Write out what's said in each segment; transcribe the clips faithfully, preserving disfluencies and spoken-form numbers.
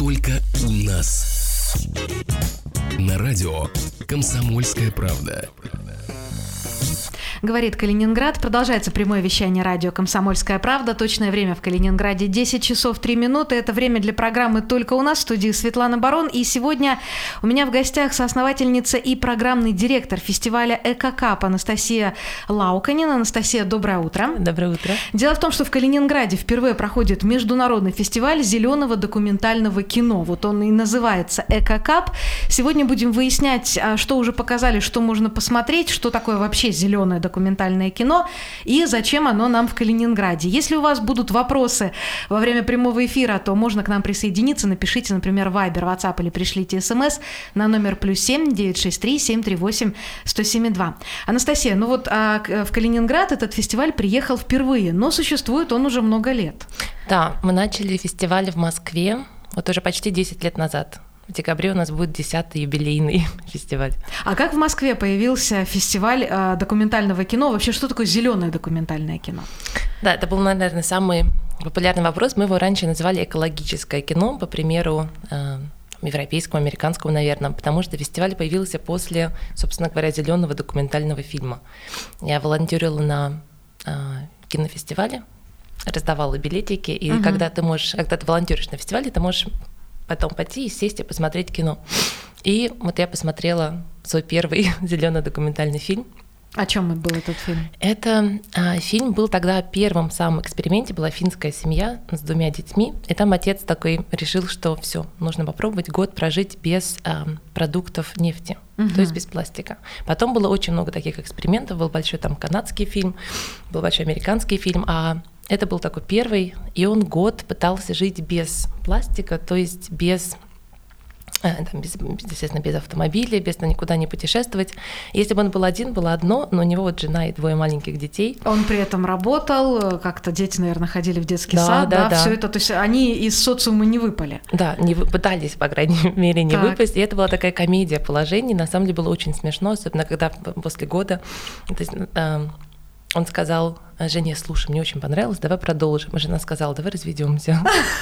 только у нас. На радио «Комсомольская правда». Говорит Калининград. Продолжается прямое вещание радио «Комсомольская правда». Точное время в Калининграде десять часов три минуты. Это время для программы «Только у нас». В студии Светлана Барон. И сегодня у меня в гостях соосновательница и программный директор фестиваля «Экокап» Анастасия Лауканин. Анастасия, доброе утро. Доброе утро. Дело в том, что в Калининграде впервые проходит международный фестиваль зеленого документального кино. Вот он и называется «Экокап». Сегодня будем выяснять, что уже показали, что можно посмотреть, что такое вообще зеленое документальное кино и зачем оно нам в Калининграде. Если у вас будут вопросы во время прямого эфира, то можно к нам присоединиться. Напишите, например, Viber, WhatsApp или пришлите смс на номер плюс семь девятьсот шестьдесят три семьсот тридцать восемь сто семьдесят два. Анастасия, ну вот а, в Калининград этот фестиваль приехал впервые, но существует он уже много лет. Да, мы начали фестиваль в Москве вот уже почти десять лет назад. В декабре у нас будет десятый юбилейный фестиваль. А как в Москве появился фестиваль э, документального кино? Вообще, что такое зеленое документальное кино? Да, это был, наверное, самый популярный вопрос. Мы его раньше называли экологическое кино, по примеру э, европейскому, американскому, наверное, потому что фестиваль появился после, собственно говоря, зеленого документального фильма. Я волонтерила на э, кинофестивале, раздавала билетики, и угу. когда ты можешь, когда ты волонтеришь на фестивале, ты можешь потом пойти и сесть и посмотреть кино. И вот я посмотрела свой первый зеленый документальный фильм. О чем был этот фильм? Это а, фильм был тогда первым в самом эксперименте. Была финская семья с двумя детьми. И там отец такой решил, что все, нужно попробовать год прожить без а, продуктов нефти, угу. то есть без пластика. Потом было очень много таких экспериментов. Был большой там канадский фильм, был большой американский фильм, а это был такой первый, и он год пытался жить без пластика, то есть без, там, без, естественно, без автомобиля, без никуда не путешествовать. Если бы он был один, было одно, но у него вот жена и двое маленьких детей. Он при этом работал, как-то дети, наверное, ходили в детский да, сад, да, да, да. Все это, то есть они из социума не выпали. Да, не вы, пытались, по крайней мере, не так. выпасть. И это была такая комедия положений. На самом деле было очень смешно, особенно когда после года... То есть, э, он сказал жене: слушай, мне очень понравилось, давай продолжим. И жена сказала: давай разведемся.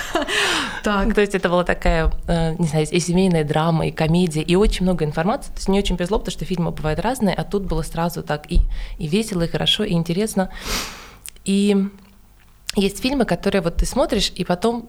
Так. То есть это была такая, не знаю, и семейная драма, и комедия, и очень много информации. То есть мне очень повезло, потому что фильмы бывают разные, а тут было сразу так и, и весело, и хорошо, и интересно. И есть фильмы, которые вот ты смотришь, и потом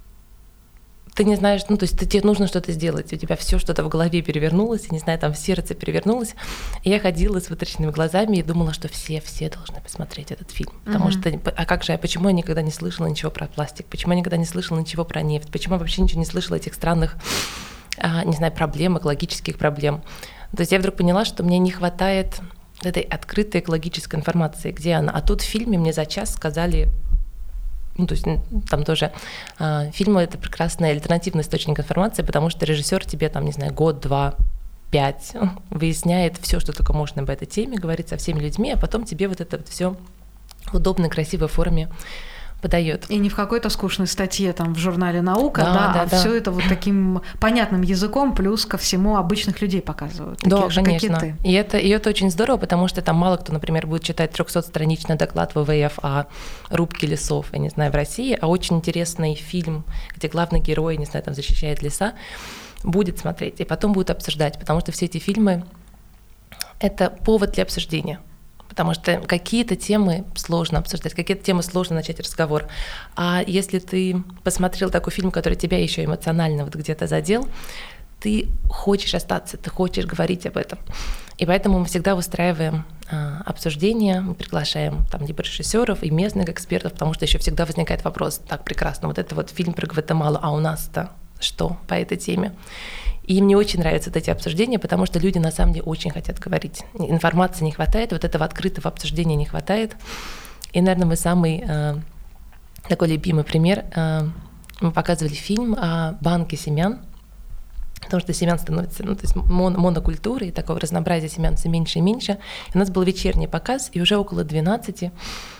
ты не знаешь, ну, то есть тебе нужно что-то сделать, у тебя все что-то в голове перевернулось, не знаю, там в сердце перевернулось. И я ходила с вытраченными глазами и думала, что все, все должны посмотреть этот фильм. Потому mm-hmm. что, а как же, а почему я никогда не слышала ничего про пластик, почему я никогда не слышала ничего про нефть, почему я вообще ничего не слышала этих странных, а, не знаю, проблем, экологических проблем. То есть я вдруг поняла, что мне не хватает этой открытой экологической информации, где она. А тут в фильме мне за час сказали... Ну, то есть там тоже э, фильмы — это прекрасный альтернативный источник информации, потому что режиссер тебе там, не знаю, год, два, пять выясняет все, что только можно об этой теме, говорит со всеми людьми, а потом тебе вот это вот все в удобной, красивой форме подает. И не в какой-то скучной статье там в журнале «Наука», да, да, да а да. все это вот таким понятным языком, плюс ко всему обычных людей показывают. Да, же, конечно. Как и, ты. И, это, и это очень здорово, потому что там мало кто, например, будет читать трехсотстраничный доклад вэ вэ эф о рубке лесов, я не знаю, в России, а очень интересный фильм, где главный герой, не знаю, там защищает леса, будет смотреть и потом будет обсуждать, потому что все эти фильмы — это повод для обсуждения. Потому что какие-то темы сложно обсуждать, какие-то темы сложно начать разговор. А если ты посмотрел такой фильм, который тебя еще эмоционально вот где-то задел, ты хочешь остаться, ты хочешь говорить об этом. И поэтому мы всегда выстраиваем а, обсуждения, мы приглашаем там либо режиссеров и местных экспертов, потому что еще всегда возникает вопрос: так, прекрасно, вот это вот фильм про Гватемалу, а у нас-то что по этой теме? И мне очень нравятся вот эти обсуждения, потому что люди на самом деле очень хотят говорить. Информации не хватает, вот этого открытого обсуждения не хватает. И, наверное, мы самый э, такой любимый пример. Э, мы показывали фильм о банке семян, потому что семян становится, ну, то есть мон, монокультурой, такого разнообразия семян все меньше и меньше. И у нас был вечерний показ, и уже около двенадцати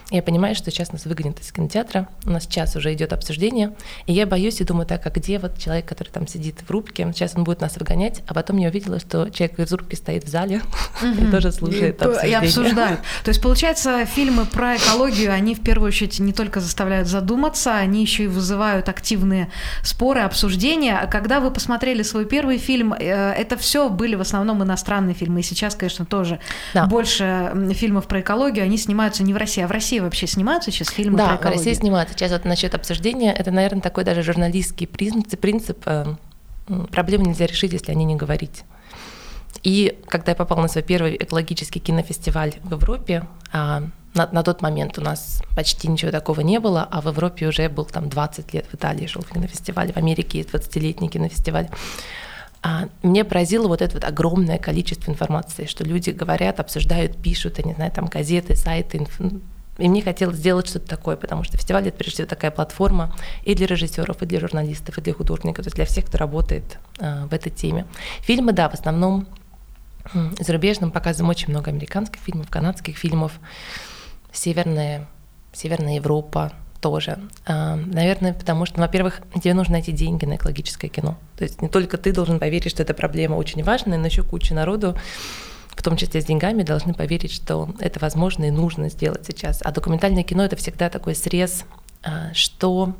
Я понимаю, что сейчас нас выгонят из кинотеатра, у нас сейчас уже идет обсуждение, и я боюсь и думаю, так, а где вот человек, который там сидит в рубке, сейчас он будет нас выгонять, а потом я увидела, что человек из рубки стоит в зале и тоже слушает обсуждение. И обсуждает. То есть, получается, фильмы про экологию, они в первую очередь не только заставляют задуматься, они еще и вызывают активные споры, обсуждения. Когда вы посмотрели свой первый фильм, это все были в основном иностранные фильмы, и сейчас, конечно, тоже да. больше фильмов про экологию, они снимаются не в России, а в России вообще снимаются сейчас фильмы да, про экологию? Да, в России снимаются. Сейчас вот насчет обсуждения, это, наверное, такой даже журналистский принцип, принцип э, проблемы нельзя решить, если о ней не говорить. И когда я попала на свой первый экологический кинофестиваль в Европе, э, на, на тот момент у нас почти ничего такого не было, а в Европе уже был там двадцать лет, в Италии шел кинофестиваль, в Америке есть двадцатилетний кинофестиваль. А мне поразило вот это вот огромное количество информации, что люди говорят, обсуждают, пишут, я не знаю, там газеты, сайты, инф... И мне хотелось сделать что-то такое, потому что фестиваль — это прежде всего такая платформа и для режиссеров, и для журналистов, и для художников, то есть для всех, кто работает э, в этой теме. Фильмы, да, в основном э, зарубежным показываем очень много американских фильмов, канадских фильмов, Северная, Северная Европа тоже. Э, наверное, потому что, во-первых, тебе нужно найти деньги на экологическое кино. То есть не только ты должен поверить, что эта проблема очень важная, но еще куча народу, в том числе с деньгами, должны поверить, что это возможно и нужно сделать сейчас. А документальное кино — это всегда такой срез, что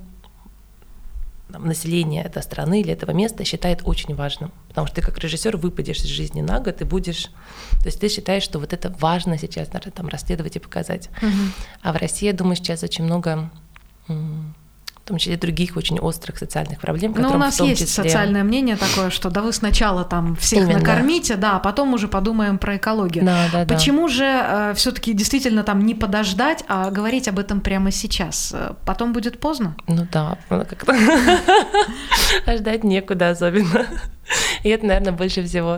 там, население этой страны или этого места считает очень важным. Потому что ты как режиссер выпадешь из жизни на год и будешь... То есть ты считаешь, что вот это важно сейчас надо там расследовать и показать. Угу. А в России, я думаю, сейчас очень много... в том числе других очень острых социальных проблем. Но у нас есть числе... социальное мнение такое, что да вы сначала там всех Именно. накормите, да, а потом уже подумаем про экологию. Да, да, Почему да. же э, все-таки действительно там не подождать, а говорить об этом прямо сейчас? Потом будет поздно? Ну да, как-то ждать некуда особенно. И это, наверное, больше всего...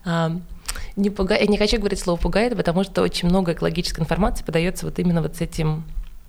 Не пугает, я не хочу говорить слово «пугает», потому что очень много экологической информации подается вот именно вот с этим...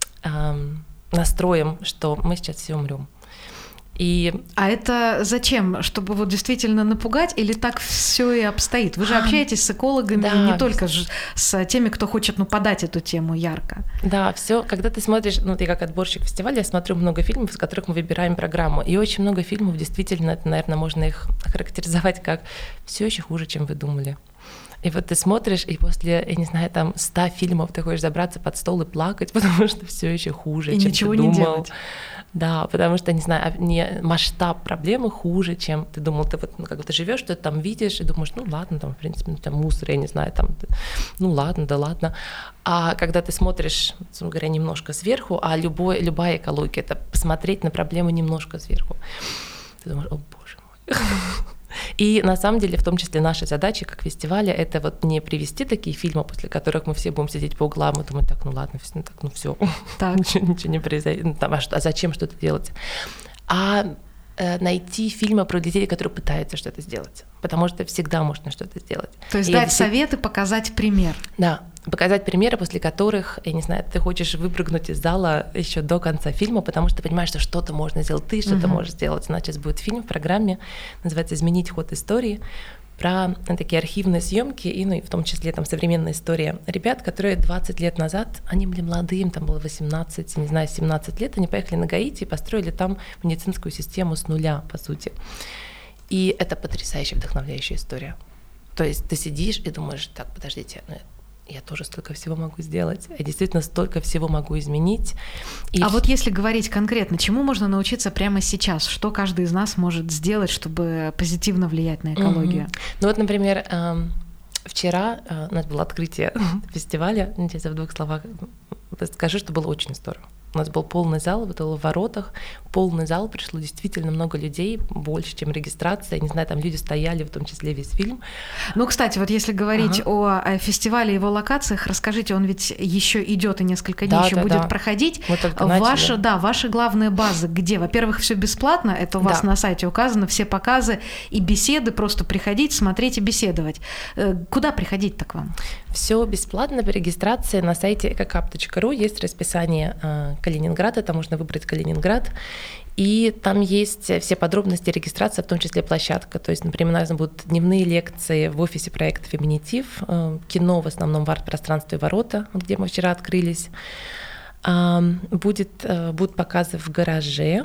настроем, что мы сейчас все умрем. И... А это зачем? Чтобы вот действительно напугать, или так все и обстоит? Вы же общаетесь с экологами, да, не только с теми, кто хочет ну, подать эту тему ярко. Да, все. Когда ты смотришь, ну, ты как отборщик фестиваля, я смотрю много фильмов, из которых мы выбираем программу. И очень много фильмов, действительно, это, наверное, можно их охарактеризовать как все еще хуже, чем вы думали. И вот ты смотришь, и после, я не знаю, там ста фильмов ты хочешь забраться под стол и плакать, потому что все еще хуже, и чем ничего ты думал. Не делать. Да, потому что, не знаю, не, масштаб проблемы хуже, чем ты думал. Ты вот, ну, как ты живешь, что ты там видишь, и думаешь, ну ладно, там, в принципе, ну, там мусор, я не знаю, там, ну ладно, да ладно. А когда ты смотришь, говоря, немножко сверху, а любой, любая экология — это посмотреть на проблему немножко сверху, ты думаешь, о боже мой. И на самом деле, в том числе, наша задача как фестиваля — это вот не привести такие фильмы, после которых мы все будем сидеть по углам и думать, так, ну ладно, ну, так, ну все, ничего, ничего не произойдет, ну, там, а, что, а зачем что-то делать? А э, найти фильмы про людей, которые пытаются что-то сделать, потому что всегда можно что-то сделать. То есть и дать все... советы, показать пример. Да, показать примеры, после которых, я не знаю, ты хочешь выпрыгнуть из зала еще до конца фильма, потому что ты понимаешь, что что-то можно сделать, ты что-то uh-huh. можешь сделать. У нас сейчас будет фильм в программе, называется «Изменить ход истории», про такие архивные съемки, и, ну, и в том числе там современная история ребят, которые двадцать лет назад, они были молодые, им там было восемнадцать, не знаю, семнадцать лет, они поехали на Гаити и построили там медицинскую систему с нуля, по сути. И это потрясающая, вдохновляющая история. То есть ты сидишь и думаешь, так, подождите, ну, я тоже столько всего могу сделать, я действительно столько всего могу изменить. И... А вот если говорить конкретно, чему можно научиться прямо сейчас? Что каждый из нас может сделать, чтобы позитивно влиять на экологию? Mm-hmm. Ну вот, например, вчера у нас было открытие фестиваля, я в двух словах скажу, что было очень здорово. У нас был полный зал, вот в воротах, полный зал, пришло действительно много людей, больше, чем регистрация. Я не знаю, там люди стояли, в том числе весь фильм. Ну, кстати, вот если говорить ага. о фестивале и его локациях, расскажите, он ведь еще идет и несколько дней да, еще да, будет да. проходить. Ваша, да, ваша главная база где? Во-первых, все бесплатно, это у вас да. на сайте указано, все показы и беседы, просто приходить, смотреть и беседовать. Куда приходить-то к вам? Все бесплатно, регистрация на сайте экокап точка ру, есть расписание Калининграда, там можно выбрать Калининград, и там есть все подробности регистрации, в том числе площадка. То есть, например, у нас будут дневные лекции в офисе проекта «Феминитив», кино в основном в арт-пространстве «Ворота», где мы вчера открылись. Будет, будут показы в гараже.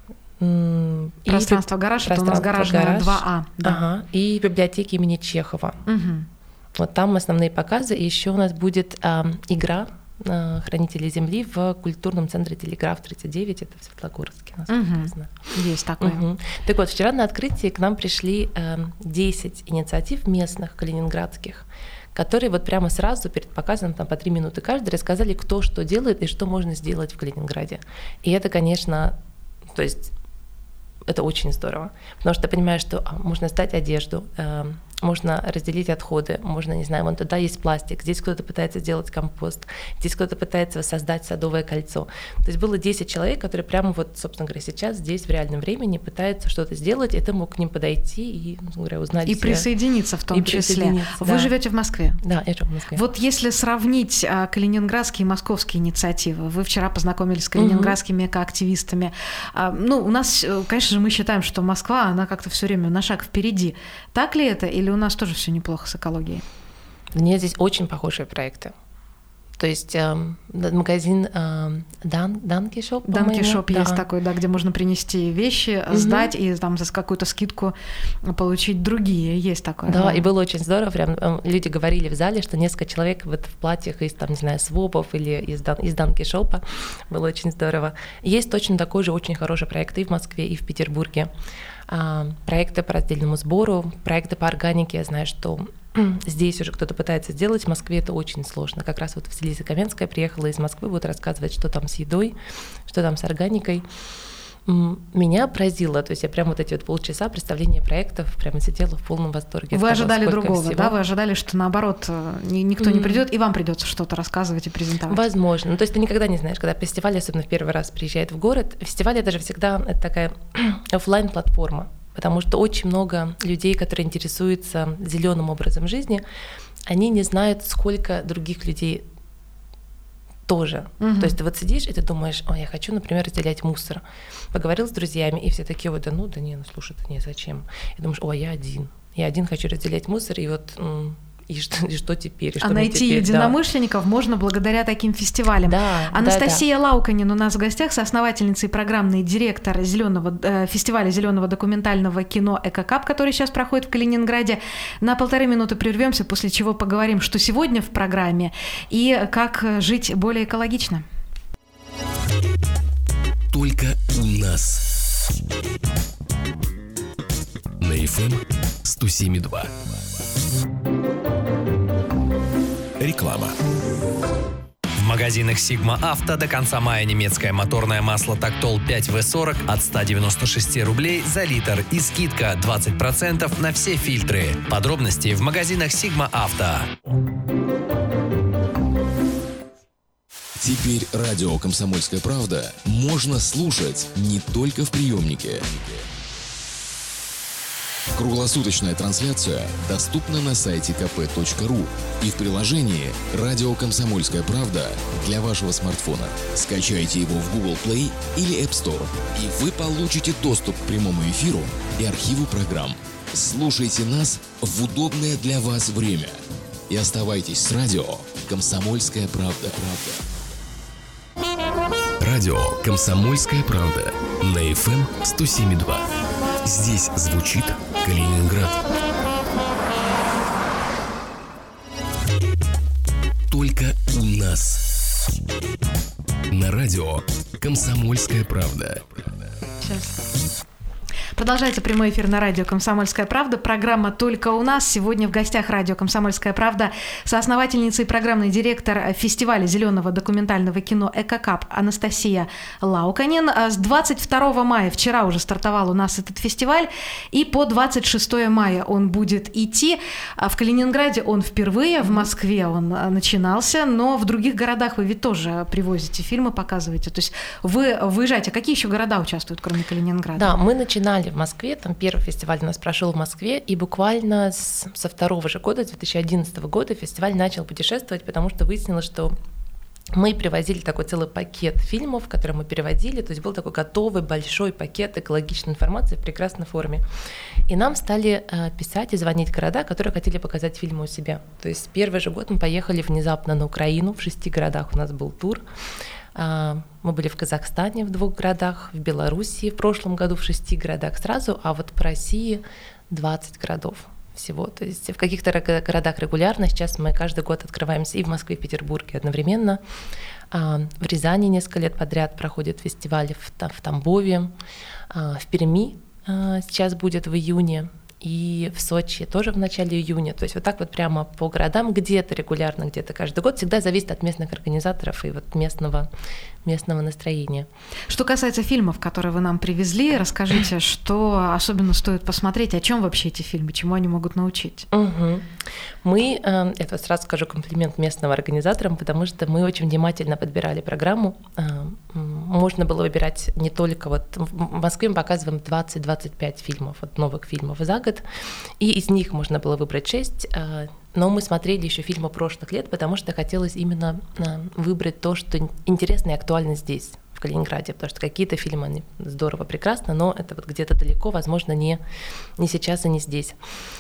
Пространство и, гараж, это у нас гаражная гараж, два А. Да. Ага, и библиотеки имени Чехова. Угу. Вот там основные показы. И еще у нас будет э, игра э, «Хранители земли» в культурном центре «Телеграф тридцать девять», это в Светлогорске, насколько угу. я знаю. Есть такое. Угу. Так вот, вчера на открытии к нам пришли э, десять инициатив местных, калининградских, которые вот прямо сразу перед показом, там по три минуты каждый, рассказали, кто что делает и что можно сделать в Калининграде. И это, конечно, то есть это очень здорово, потому что ты понимаешь, что можно сдать одежду, э, можно разделить отходы, можно, не знаю, вон туда есть пластик, здесь кто-то пытается сделать компост, здесь кто-то пытается создать садовое кольцо. То есть было десять человек, которые прямо вот, собственно говоря, сейчас здесь в реальном времени пытаются что-то сделать, и ты мог к ним подойти и, говоря, узнать. И все. присоединиться в том и числе. Вы да. живете в Москве? Да, я живу в Москве. Вот если сравнить а, калининградские и московские инициативы, вы вчера познакомились с калининградскими экоактивистами. А, ну, у нас, конечно же, мы считаем, что Москва, она как-то все время на шаг впереди. Так ли это, или у нас тоже все неплохо с экологией? Нет, здесь очень похожие проекты. То есть э, магазин э, Дан, Данки Шоп, Данки Шоп да. есть такой, да, где можно принести вещи, угу. сдать и там за какую-то скидку получить другие. Есть такое. Да, да, и было очень здорово. Прям люди говорили в зале, что несколько человек вот в платьях из, там, не знаю, свопов или из, из Данки Шопа. Было очень здорово. Есть точно такой же очень хороший проект и в Москве, и в Петербурге. А, проекты по раздельному сбору, проекты по органике. Я знаю, что здесь уже кто-то пытается сделать, в Москве это очень сложно. Как раз вот Василиса Каменская приехала из Москвы, будет рассказывать, что там с едой, что там с органикой. Меня поразило, то есть я прям вот эти вот полчаса представления проектов прямо сидела в полном восторге. Вы сказала, ожидали другого, всего. да? Вы ожидали, что наоборот никто mm. не придет, и вам придется что-то рассказывать и презентовать. Возможно. Ну, то есть ты никогда не знаешь, когда фестиваль, особенно в первый раз приезжает в город, фестиваль это же всегда это такая офлайн-платформа. Потому что очень много людей, которые интересуются зеленым образом жизни, они не знают, сколько других людей тоже. Угу. То есть ты вот сидишь, и ты думаешь, ой, я хочу, например, разделять мусор. Поговорил с друзьями, и все такие, вот, да ну, да не, ну слушай, да не, зачем? И думаешь, ой, я один. Я один хочу разделять мусор, и вот... И что, и что теперь? И что а найти теперь? единомышленников да. можно благодаря таким фестивалям. Да, Анастасия да, да. Лауканин у нас в гостях, соосновательница и программный директор зеленого, э, фестиваля зеленого документального кино «Экокап», который сейчас проходит в Калининграде. На полторы минуты прервемся, после чего поговорим, что сегодня в программе и как жить более экологично. Только у нас. На эф эм сто семь и два. Реклама. В магазинах Sigma Auto до конца мая немецкое моторное масло Тактол пять вэ сорок от ста девяноста шести рублей за литр и скидка двадцать процентов на все фильтры. Подробности в магазинах Sigma Auto. Теперь радио «Комсомольская правда» можно слушать не только в приемнике. Круглосуточная трансляция доступна на сайте ка пэ точка ру и в приложении «Радио Комсомольская правда» для вашего смартфона. Скачайте его в Google Play или App Store, и вы получите доступ к прямому эфиру и архиву программ. Слушайте нас в удобное для вас время и оставайтесь с радио «Комсомольская правда». Радио «Комсомольская правда» на эф эм сто семь и два. Здесь звучит Калининград. Только у нас. На радио «Комсомольская правда». Сейчас. Продолжается прямой эфир на радио «Комсомольская правда». Программа «Только у нас». Сегодня в гостях радио «Комсомольская правда» соосновательница и программный директор фестиваля зеленого документального кино «Экокап» Анастасия Лауканин. С двадцать второго мая, вчера уже стартовал у нас этот фестиваль, и по двадцать шестого мая он будет идти. В Калининграде он впервые, в Москве он начинался, но в других городах вы ведь тоже привозите фильмы, показываете. То есть вы выезжаете. Какие еще города участвуют, кроме Калининграда? Да, мы начинали в Москве, там первый фестиваль у нас прошел в Москве, и буквально с, со второго же года, две тысячи одиннадцатого года, фестиваль начал путешествовать, потому что выяснилось, что мы привозили такой целый пакет фильмов, которые мы переводили, то есть был такой готовый большой пакет экологичной информации в прекрасной форме. И нам стали э, писать и звонить города, которые хотели показать фильмы у себя. То есть первый же год мы поехали внезапно на Украину, в шести городах у нас был тур. Мы были в Казахстане в двух городах, в Белоруссии в прошлом году в шести городах сразу, а вот по России двадцать городов всего. То есть в каких-то городах регулярно. Сейчас мы каждый год открываемся и в Москве, и в Петербурге одновременно. В Рязани несколько лет подряд проходят фестивали, в Тамбове, в Перми сейчас будет в июне, и в Сочи тоже в начале июня. То есть вот так вот прямо по городам, где-то регулярно, где-то каждый год. Всегда зависит от местных организаторов и вот местного, местного настроения. Что касается фильмов, которые вы нам привезли, расскажите, что особенно стоит посмотреть, о чем вообще эти фильмы, чему они могут научить? Угу. Мы, это сразу скажу комплимент местным организаторам, потому что мы очень внимательно подбирали программу. Можно было выбирать не только вот в Москве мы показываем двадцать-двадцать пять фильмов, вот новых фильмов за год. И из них можно было выбрать шесть, но мы смотрели еще фильмы прошлых лет, потому что хотелось именно выбрать то, что интересно и актуально здесь, в Калининграде, потому что какие-то фильмы, они здорово, прекрасно, но это вот где-то далеко, возможно, не, не сейчас и не здесь.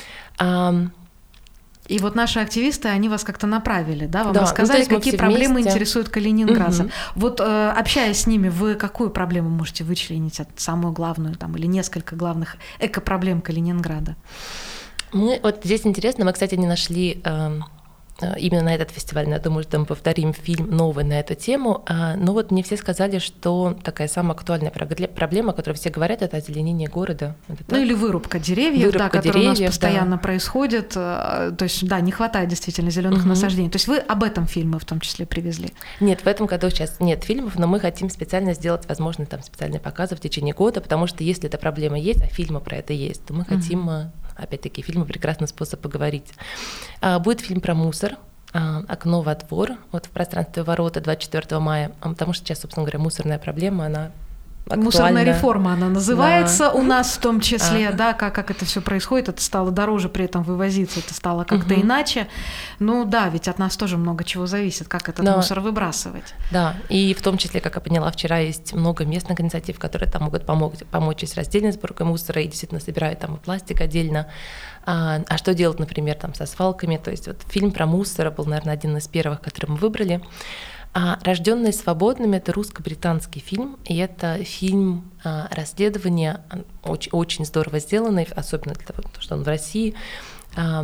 И вот наши активисты, они вас как-то направили, да, вам да, рассказали, ну, какие проблемы вместе. интересуют калининградцев. Угу. Вот э, общаясь с ними, вы какую проблему можете вычленить, от самую главную там, или несколько главных эко-проблем Калининграда? Мы, вот здесь интересно, мы, кстати, не нашли э, именно на этот фестиваль, я думаю, что мы повторим фильм новый на эту тему, э, но вот мне все сказали, что такая самая актуальная проблема, о которой все говорят, это озеленение города. Это ну или вырубка деревьев, вырубка да, которая деревьев, у нас постоянно да. происходит, то есть, да, не хватает действительно зеленых угу. насаждений. То есть вы об этом фильмы в том числе привезли? Нет, в этом году сейчас нет фильмов, но мы хотим специально сделать, возможно, там специальные показы в течение года, потому что если эта проблема есть, а фильмы про это есть, то мы угу. хотим... Опять-таки, фильмы — прекрасный способ поговорить. Будет фильм про мусор, «Окно во двор», вот в пространстве ворота двадцать четвёртого мая, потому что сейчас, собственно говоря, мусорная проблема, она актуальна. Мусорная реформа, она называется да. у нас в том числе, а. да, как, как это все происходит, это стало дороже при этом вывозиться, это стало как-то угу. иначе. Ну да, ведь от нас тоже много чего зависит, как этот да. мусор выбрасывать. Да, и в том числе, как я поняла вчера, есть много местных инициатив, которые там могут помочь, помочь и с раздельной сборкой мусора, и действительно собирают там и пластик отдельно. А, а что делать, например, там со свалками? То есть вот фильм про мусор был, наверное, один из первых, который мы выбрали. А «Рожденные свободными» — это русско-британский фильм, и это фильм а, расследования, очень, очень здорово сделанный, особенно для того, что он в России, а,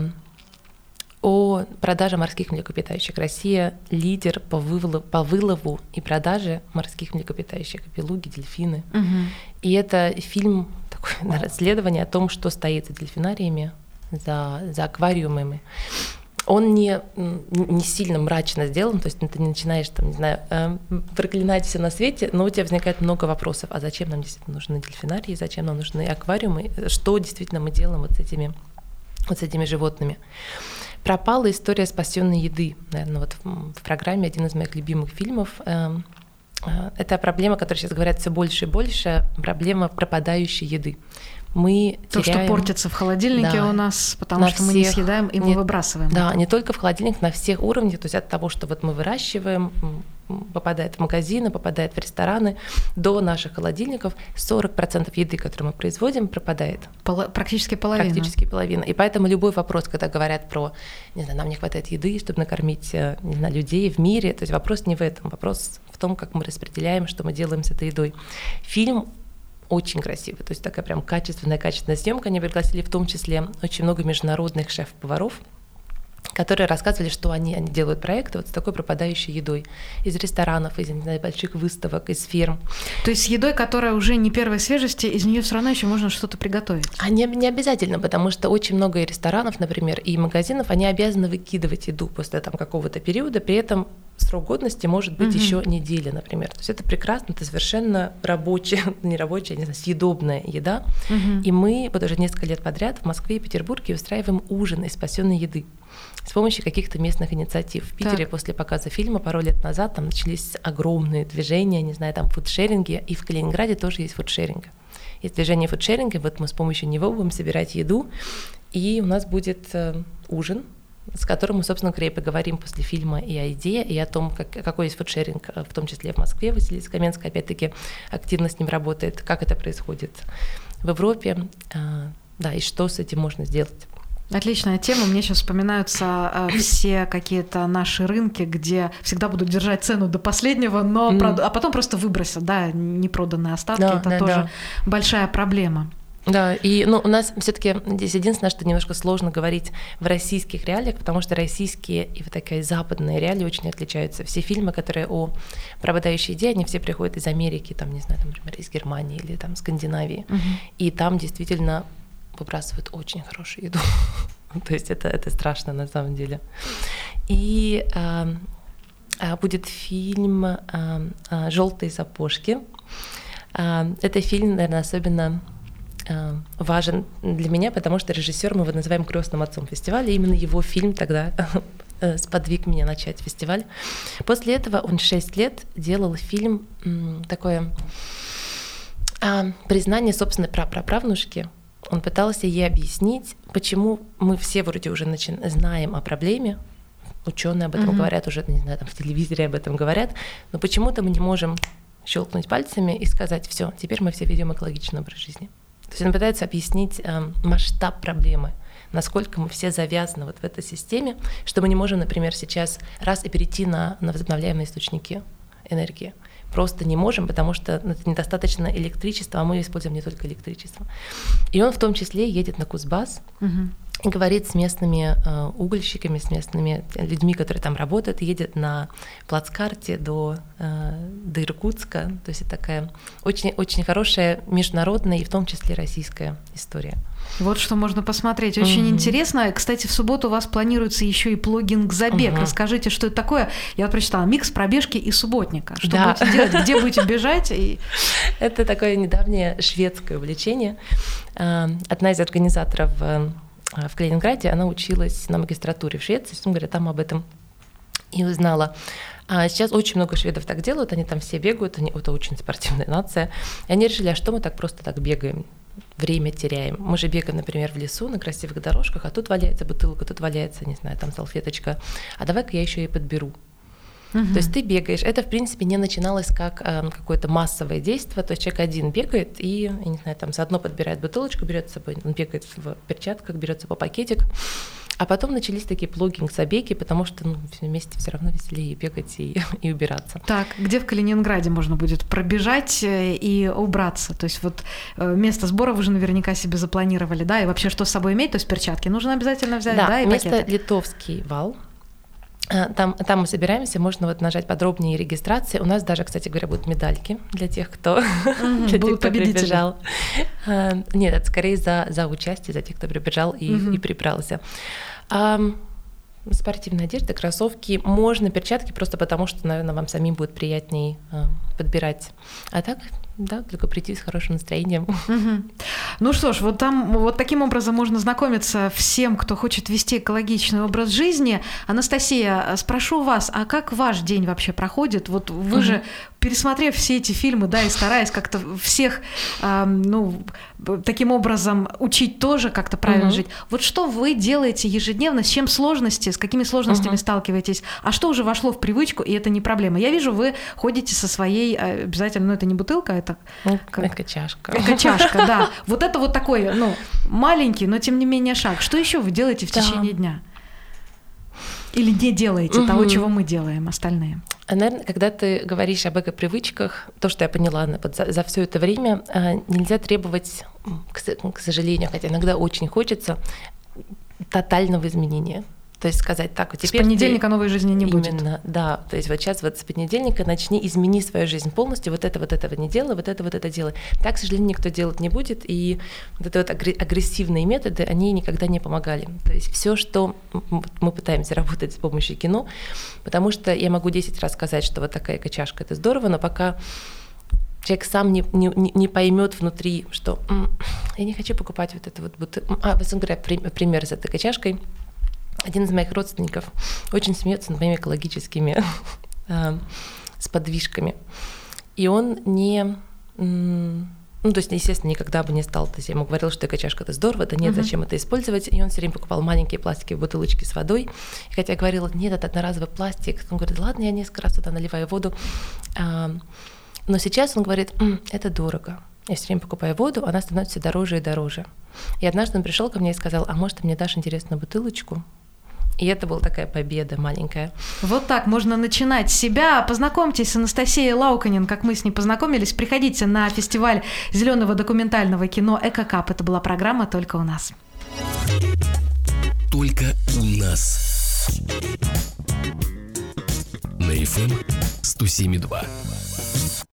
о продаже морских млекопитающих. Россия — лидер по вылову, по вылову и продаже морских млекопитающих, белуги, дельфины. Угу. И это фильм, такое расследование о том, что стоит за дельфинариями, за, за аквариумами. Он не, не сильно мрачно сделан, то есть ты не начинаешь, там, не знаю, э, проклинать все на свете, но у тебя возникает много вопросов. А зачем нам действительно нужны дельфинарии, зачем нам нужны аквариумы, что действительно мы делаем вот с этими, вот с этими животными. «Пропала история спасенной еды». Наверное, вот в, в программе один из моих любимых фильмов. Э, э, это проблема, о которой сейчас говорят все больше и больше, проблема пропадающей еды. Мы То, теряем... что портится в холодильнике да, у нас, потому что всех... мы не съедаем и мы не... выбрасываем. Да, это. не только в холодильник, на всех уровнях, то есть от того, что вот мы выращиваем, попадает в магазины, попадает в рестораны, до наших холодильников сорок процентов еды, которую мы производим, пропадает. Пол... Практически половина. Практически половина. И поэтому любой вопрос, когда говорят про, не знаю, нам не хватает еды, чтобы накормить, не знаю, людей в мире, то есть вопрос не в этом, вопрос в том, как мы распределяем, что мы делаем с этой едой. Фильм очень красивый, то есть такая прям качественная, качественная съемка. Они пригласили в том числе очень много международных шеф-поваров, которые рассказывали, что они, они делают проекты вот с такой пропадающей едой из ресторанов, из, не знаю, больших выставок, из фирм. То есть с едой, которая уже не первой свежести, из нее все равно еще можно что-то приготовить? А не, не обязательно, потому что очень много и ресторанов, например, и магазинов, они обязаны выкидывать еду после там, какого-то периода, при этом срок годности может быть угу. еще неделя, например. То есть это прекрасно, это совершенно рабочая, не рабочая, не знаю, съедобная еда. Угу. И мы вот уже несколько лет подряд в Москве и Петербурге устраиваем ужин из спасенной еды с помощью каких-то местных инициатив. В Питере так. после показа фильма пару лет назад там начались огромные движения, не знаю, там фудшеринги, и в Калининграде тоже есть фудшеринг. Есть движение фудшеринга, вот мы с помощью него будем собирать еду, и у нас будет э, ужин, с которым мы, собственно говоря, и поговорим после фильма и о еде, и о том, как, какой есть фудшеринг, в том числе в Москве. Василиса Каменская, опять-таки, активно с ним работает, как это происходит в Европе, да, и что с этим можно сделать. Отличная тема. Мне сейчас вспоминаются э, все какие-то наши рынки, где всегда будут держать цену до последнего, но mm. прод... а потом просто выбросят, да, непроданные остатки. Да, это да, тоже да. большая проблема. Да, и ну, у нас все-таки здесь единственное, что немножко сложно говорить в российских реалиях, потому что российские и вот такие западные реалии очень отличаются. Все фильмы, которые о пропадающей еде, они все приходят из Америки, там, не знаю, там, например, из Германии или там Скандинавии. Угу. И там действительно выбрасывают очень хорошую еду. То есть это, это страшно на самом деле. И э, будет фильм э, э, «Желтые сапожки». Э, это фильм, наверное, особенно важен для меня, потому что режиссер, мы его называем крестным отцом фестиваля, и именно его фильм тогда сподвиг меня начать фестиваль. После этого он шесть лет делал фильм такое признание собственной прапраправнушки. Он пытался ей объяснить, почему мы все вроде уже начи- знаем о проблеме, ученые об этом mm-hmm. говорят, уже, не знаю, там в телевизоре об этом говорят, но почему-то мы не можем щелкнуть пальцами и сказать: все, теперь мы все ведем экологичный образ жизни. То есть он пытается объяснить э, масштаб проблемы, насколько мы все завязаны вот в этой системе, что мы не можем, например, сейчас раз и перейти на, на возобновляемые источники энергии. Просто не можем, потому что это недостаточно электричества, а мы используем не только электричество. И он в том числе едет на Кузбасс, угу. и говорит с местными э, угольщиками, с местными людьми, которые там работают, едет на плацкарте до, э, до Иркутска. То есть это такая очень, очень хорошая международная и в том числе российская история. Вот что можно посмотреть. Очень mm-hmm. интересно. Кстати, в субботу у вас планируется еще и плогинг-забег. Mm-hmm. Расскажите, что это такое? Я вот прочитала: микс пробежки и субботника. Что да. будете делать? Где будете бежать? И... Это такое недавнее шведское увлечение. Одна из организаторов в Калининграде, она училась на магистратуре в Швеции, он говорит, там об этом и узнала. А сейчас очень много шведов так делают, они там все бегают, они, это очень спортивная нация. И они решили: а что мы так просто так бегаем? Время теряем. Мы же бегаем, например, в лесу на красивых дорожках, а тут валяется бутылка, тут валяется, не знаю, там салфеточка. А давай-ка я еще и подберу. Uh-huh. То есть ты бегаешь. Это, в принципе, не начиналось как э, какое-то массовое действие. То есть человек один бегает и, я не знаю, там заодно подбирает бутылочку, берет с собой, он бегает в перчатках, берет с собой пакетик. А потом начались такие плогинг-забеги, потому что ну, вместе все равно веселее бегать и, и убираться. Так, где в Калининграде можно будет пробежать и убраться? То есть вот место сбора вы же наверняка себе запланировали, да? И вообще что с собой иметь? То есть перчатки нужно обязательно взять, да? Да, и место пакеты. Литовский вал. Там, там мы собираемся, можно вот нажать подробнее регистрации. У нас даже, кстати говоря, будут медальки для тех, кто, mm-hmm, для тех, кто прибежал. Нет, это скорее за, за участие, за тех, кто прибежал и, mm-hmm. и прибрался. А, спортивная одежда, кроссовки, можно перчатки, просто потому что, наверное, вам самим будет приятнее а, подбирать. А так, да, только прийти с хорошим настроением. Угу. Ну что ж, вот там вот таким образом можно знакомиться всем, кто хочет вести экологичный образ жизни. Анастасия, спрошу вас, а как ваш день вообще проходит? Вот вы угу. же, пересмотрев все эти фильмы, да, и стараясь как-то всех, э, ну, таким образом учить тоже как-то правильно угу. жить. Вот что вы делаете ежедневно, с чем сложности, с какими сложностями угу. сталкиваетесь? А что уже вошло в привычку, и это не проблема? Я вижу, вы ходите со своей, обязательно, ну, это не бутылка, это как... Эко-чашка. Эко-чашка, да. Вот это вот такой, ну, маленький, но тем не менее шаг. Что еще вы делаете в да. течение дня? Или не делаете угу. того, чего мы делаем, остальные? Наверное, когда ты говоришь об эко-привычках, то, что я поняла вот за, за все это время, нельзя требовать, к, к сожалению, хотя иногда очень хочется, тотального изменения. То есть сказать так, вот теперь... С понедельника новой жизни не будет. Именно, да. То есть вот сейчас вот с понедельника начни, измени свою жизнь полностью, вот это, вот этого не делай, вот это, вот это делай. Так, к сожалению, никто делать не будет, и вот эти вот агрессивные методы, они никогда не помогали. То есть все, что мы пытаемся работать с помощью кино, потому что я могу десять раз сказать, что вот такая эко-чашка — это здорово, но пока человек сам не, не, не поймет внутри, что я не хочу покупать вот это вот бутылку. А, вот, говоря, пример с этой эко-чашкой. Один из моих родственников очень смеется над моими экологическими э, сподвижками. И он не... Ну, то есть, естественно, никогда бы не стал. То есть я ему говорила, что эко-чашка — это здорово, да нет, uh-huh. зачем это использовать? И он все время покупал маленькие пластиковые бутылочки с водой. И хотя я говорила, нет, это одноразовый пластик, он говорит, ладно, я несколько раз туда наливаю воду. А, но сейчас он говорит, это дорого. Я все время покупаю воду, она становится все дороже и дороже. И однажды он пришел ко мне и сказал: а может, ты мне дашь интересную бутылочку? И это была такая победа маленькая. Вот так можно начинать с себя. Познакомьтесь с Анастасией Лауканен, как мы с ней познакомились. Приходите на фестиваль зеленого документального кино «Экокап». Это была программа «Только у нас». Только у нас. На эф эм сто семь и два.